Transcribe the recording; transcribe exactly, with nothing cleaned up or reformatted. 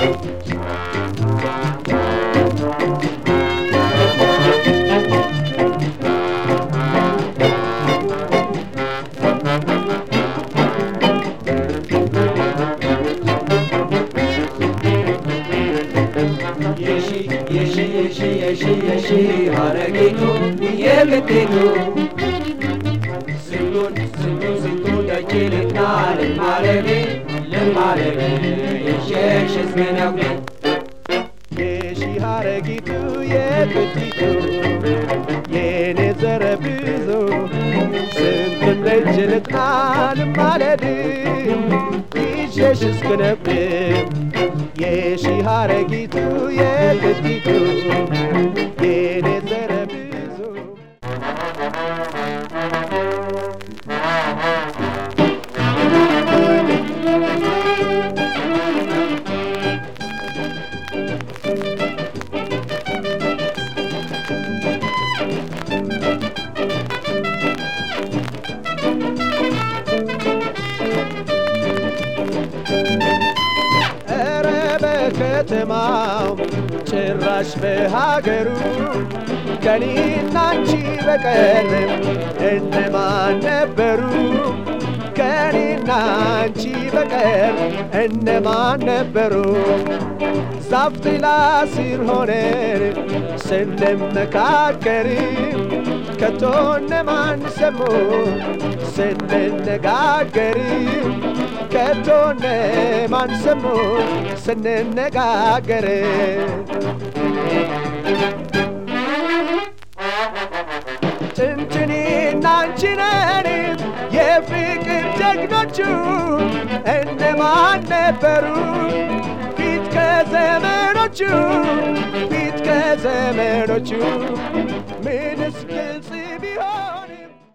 Haragitu yegetetu Sindun sindun sindun dajilitna Limmalegi limmalegi Yeshesh ismenagli Yeshi haragitu yegetetu Yene zarabizu Sindun dajilitna Limmalegi Yeshesh ismenagli Yeshi haragitu yegetetu Yene zarabizu ከተማው ጭራሽ በሀገሩ ከኔና አንቺ በቀር እነማን ነበሩ ከኔና አንቺ በቀር እነማን ነበሩ ዛፍ ጥላ ስር ሆነን ስንመካከር ከቶ እነማን ሰሙ ስንነጋገር ከቶ እነማን ሰሙ ስንነጋገር ጭንጭኔና አንቺ ነን የፍቅር ጀግኖቹ እነማን ነበሩ ፊት ከዘመኖቹ ፊት ከዘመኖቹ ምንስ